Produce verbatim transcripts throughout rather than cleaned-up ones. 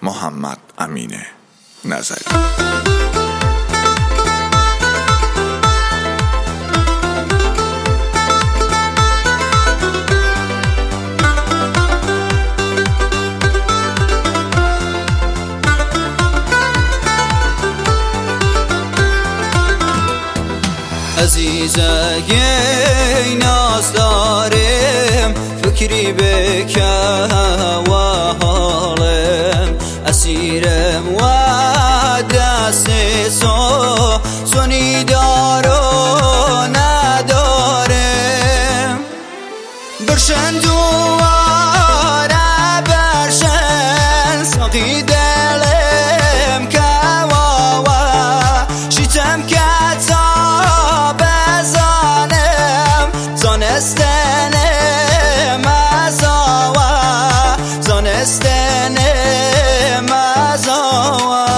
محمد امین نظری. عزیزه گی ناز دارم فکری بکه و حالم اسیرم و دست سو سونی دارو ندارم برشن دواره برشن ساقی دلم که واوا شیتم که زانستنم ازاوا زانستنم ازاوا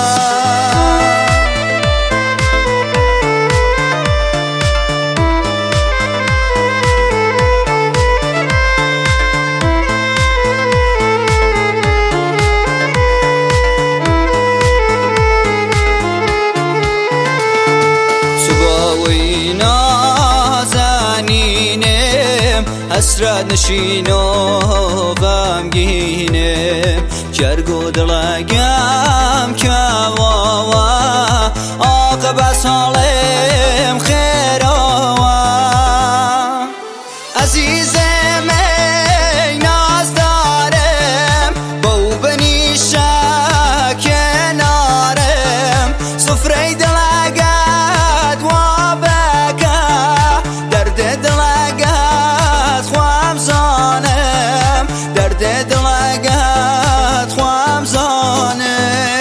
سباوی نازنینم حسرت نشین و غمگینم جرگو دلگم که واوا عاقبت سالم خیروا عزیزم ای ناز دارم بو بنیشه کنارم سفره دلگت و بکه درد دلگت خوام زانم درد دلگت خوام زانم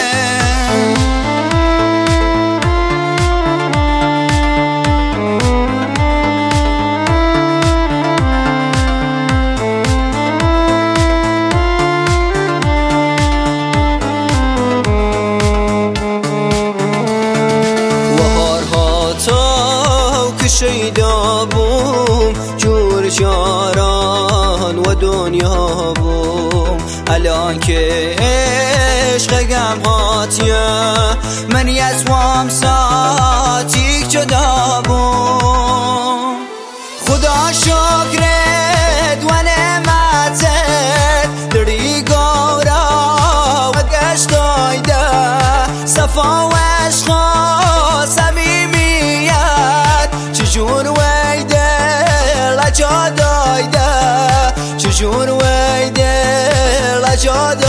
شیدا بوم جور جاران و دنیا بوم الان که عشقم هاتیه من یزوام ساتیک جدا بوم خدا شکرت و نعمتت دری گورا و گشت آیده صفا و عشق و صمیمیت چجور ویده لجا دایده چجور ویده لجا دایده